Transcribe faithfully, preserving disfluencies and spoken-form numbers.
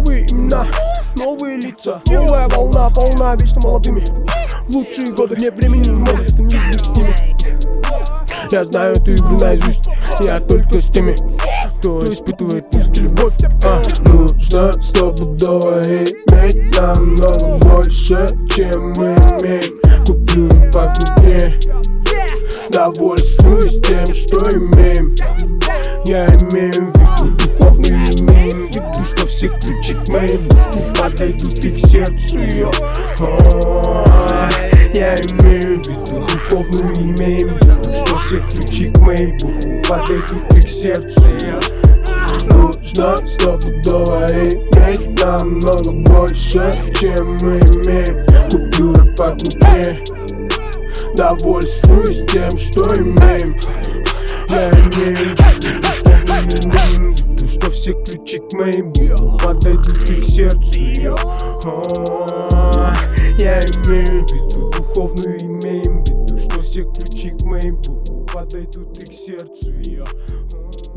Новые имена, новые лица, новая волна, полна вечно молодыми. В лучшие годы не времени, моды, стремись быть с ними. Я знаю эту игру наизусть, я только с теми, кто испытывает музыки любовь. а, Нужно стопудово иметь намного больше, чем мы имеем. Купюры покрупнее, довольствуюсь тем, что имеем. Я имею в виду духовную, имеем в виду, что все ключи к моему подойдут и к сердцу ее. Я имею в виду духовную, имеем в виду, что все ключи к моему подойдут и к сердцу ее. Нужно стопудово иметь намного больше, чем мы имеем. Купюры покрупнее, довольствуюсь тем, что имеем. Я имею в виду, имеем в виду, что все ключи к моему подойдут и к сердцу ее. Я имею в виду духовную, имеем в виду, что все ключи к моему подойдут и к сердцу ее.